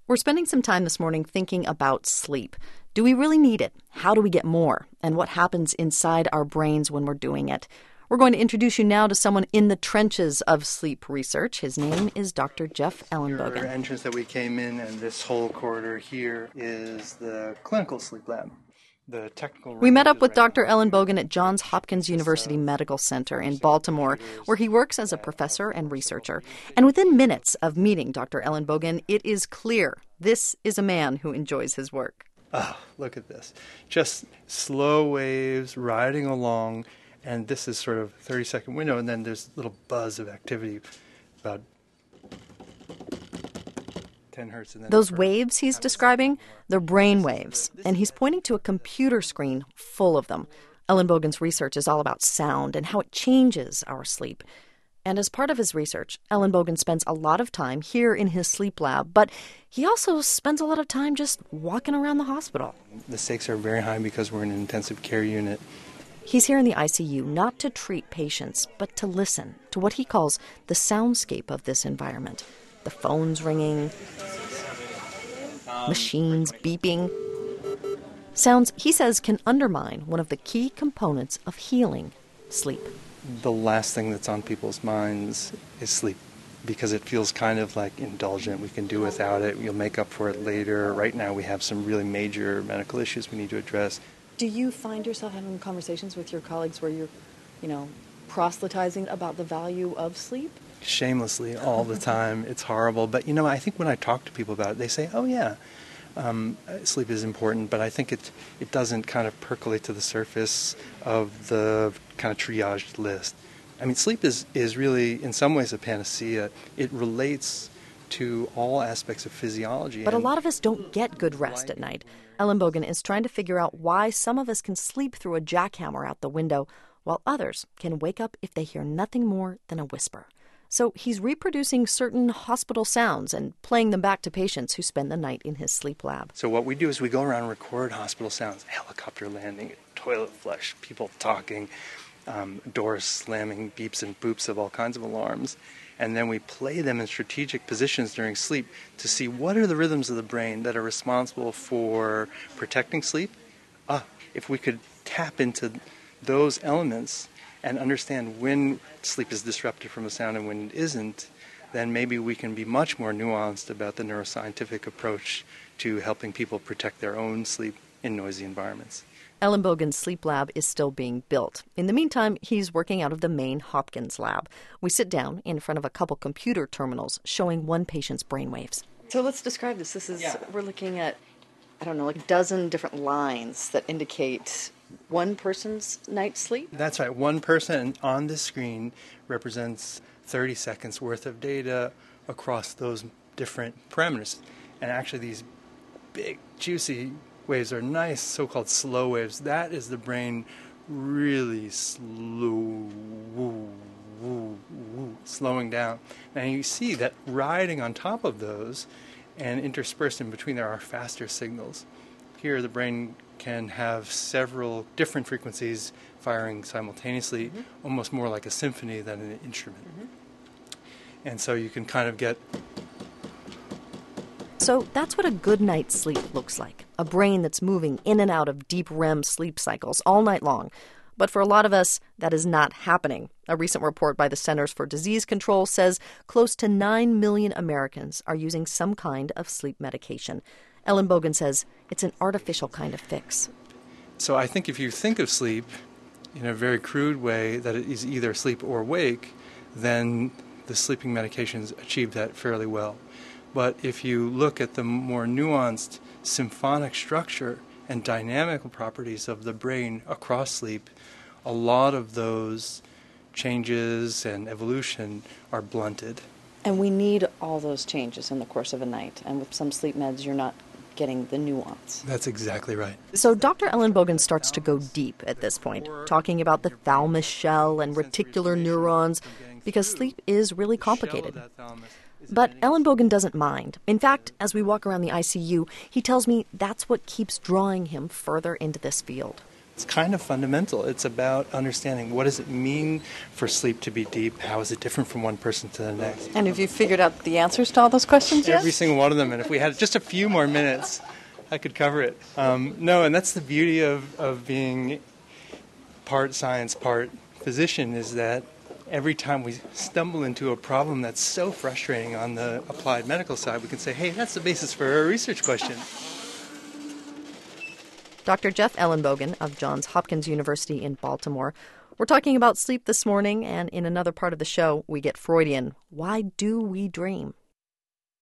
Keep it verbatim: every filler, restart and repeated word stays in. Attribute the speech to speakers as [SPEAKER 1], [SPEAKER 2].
[SPEAKER 1] We're spending some time this morning thinking about sleep. Do we really need it? How do we get more? And what happens inside our brains when we're doing it? We're going to introduce you now to someone in the trenches of sleep research. His name is Doctor Jeff Ellenbogen.
[SPEAKER 2] The entrance that we came in, and this whole corridor here is the clinical sleep lab. The technical
[SPEAKER 1] we met up with Doctor Ellenbogen at Johns Hopkins University Medical Center in Baltimore, where he works as a professor and researcher. And within minutes of meeting Doctor Ellenbogen, it is clear this is a man who enjoys his work.
[SPEAKER 2] Oh, look at this. Just slow waves riding along, and this is sort of a thirty-second window, and then there's a little buzz of activity about ten hertz. And then
[SPEAKER 1] those waves he's describing, they're brain waves, and he's pointing to a computer screen full of them. Ellenbogen's research is all about sound and how it changes our sleep. And as part of his research, Ellenbogen spends a lot of time here in his sleep lab, but he also spends a lot of time just walking around the hospital.
[SPEAKER 2] The stakes are very high because we're in an intensive care unit.
[SPEAKER 1] He's here in the I C U not to treat patients, but to listen to what he calls the soundscape of this environment. The phones ringing, machines beeping. Sounds, he says, can undermine one of the key components of healing, sleep.
[SPEAKER 2] The last thing that's on people's minds is sleep, because it feels kind of like indulgent. We can do without it. We'll make up for it later. Right now we have some really major medical issues we need to address.
[SPEAKER 1] Do you find yourself having conversations with your colleagues where you're, you know, proselytizing about the value of sleep?
[SPEAKER 2] Shamelessly all the time. It's horrible. But, you know, I think when I talk to people about it, they say, oh, yeah, um, sleep is important. But I think it, it doesn't kind of percolate to the surface of the kind of triaged list. I mean, sleep is, is really, in some ways, a panacea. It relates to all aspects of physiology.
[SPEAKER 1] But a lot of us don't get good rest at night. Ellenbogen is trying to figure out why some of us can sleep through a jackhammer out the window, while others can wake up if they hear nothing more than a whisper. So he's reproducing certain hospital sounds and playing them back to patients who spend the night in his sleep lab.
[SPEAKER 2] So what we do is we go around and record hospital sounds, helicopter landing, toilet flush, people talking, um, doors slamming, beeps and boops of all kinds of alarms. And then we play them in strategic positions during sleep to see what are the rhythms of the brain that are responsible for protecting sleep. Ah, if we could tap into those elements and understand when sleep is disrupted from a sound and when it isn't, then maybe we can be much more nuanced about the neuroscientific approach to helping people protect their own sleep in noisy environments.
[SPEAKER 1] Ellenbogen's sleep lab is still being built. In the meantime, he's working out of the main Hopkins lab. We sit down in front of a couple computer terminals showing one patient's brainwaves. So let's describe this. This is, yeah. We're looking at, I don't know, like a dozen different lines that indicate one person's night's sleep?
[SPEAKER 2] That's right. One person on the screen represents thirty seconds worth of data across those different parameters. And actually these big, juicy waves are nice, so-called slow waves. That is the brain really slow, woo, woo, woo, slowing down. And you see that riding on top of those and interspersed in between there are faster signals. Here the brain can have several different frequencies firing simultaneously, mm-hmm. almost more like a symphony than an instrument. Mm-hmm. And so you can kind of get...
[SPEAKER 1] So that's what a good night's sleep looks like. A brain that's moving in and out of deep R E M sleep cycles all night long. But for a lot of us, that is not happening. A recent report by the Centers for Disease Control says close to nine million Americans are using some kind of sleep medication. Ellenbogen says it's an artificial kind of fix.
[SPEAKER 2] So I think if you think of sleep in a very crude way, that it is either sleep or wake, then the sleeping medications achieve that fairly well. But if you look at the more nuanced symphonic structure and dynamical properties of the brain across sleep, a lot of those changes and evolution are blunted.
[SPEAKER 1] And we need all those changes in the course of a night. And with some sleep meds, you're not getting the nuance.
[SPEAKER 2] That's exactly right.
[SPEAKER 1] So Doctor Ellenbogen starts to go deep at this point, talking about the thalamus shell and reticular neurons, because sleep is really complicated. But Ellenbogen doesn't mind. In fact, as we walk around the I C U, he tells me that's what keeps drawing him further into this field.
[SPEAKER 2] It's kind of fundamental. It's about understanding what does it mean for sleep to be deep? How is it different from one person to the next?
[SPEAKER 3] And have you figured out the answers to all those questions yet?
[SPEAKER 2] Every single one of them. And if we had just a few more minutes, I could cover it. Um, no, and that's the beauty of, of being part science, part physician, is that every time we stumble into a problem that's so frustrating on the applied medical side, we can say, hey, that's the basis for a research question.
[SPEAKER 1] Doctor Jeff Ellenbogen of Johns Hopkins University in Baltimore. We're talking about sleep this morning, and in another part of the show, we get Freudian. Why do we dream?